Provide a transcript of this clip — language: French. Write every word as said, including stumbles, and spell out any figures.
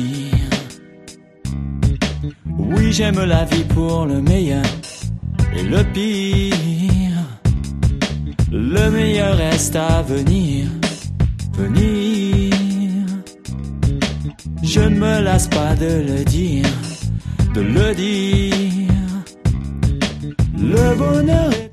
dire. Oui, j'aime la vie pour le meilleur et le pire. Le meilleur reste à venir, venir. Je ne me lasse pas de le dire, de le dire. Le bonheur est